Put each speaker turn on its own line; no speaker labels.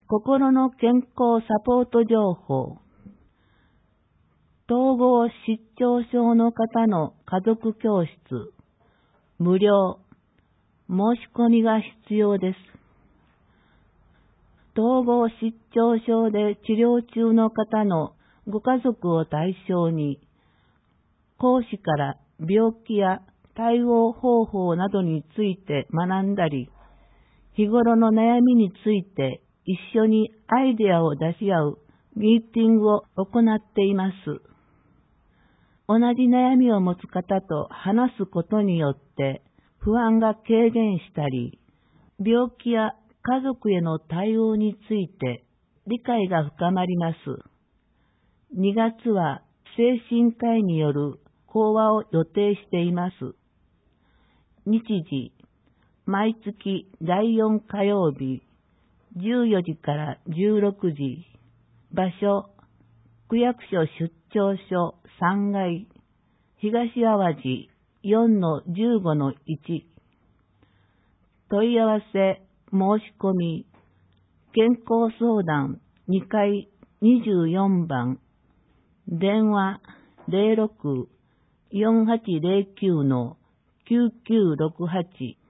心の健康サポート情報。統合失調症の方の家族教室。無料。申し込みが必要です。統合失調症で治療中の方のご家族を対象に、講師から病気や対応方法などについて学んだり、日頃の悩みについて一緒にアイデアを出し合うミーティングを行っています。同じ悩みを持つ方と話すことによって不安が軽減したり、病気や家族への対応について理解が深まります。2月は精神科医による講話を予定しています。日時、毎月第4火曜日、14時から16時。場所、区役所出張所3階、東淡路 4-15-1。問い合わせ、申し込み、健康相談2階24番、電話06-4809-9968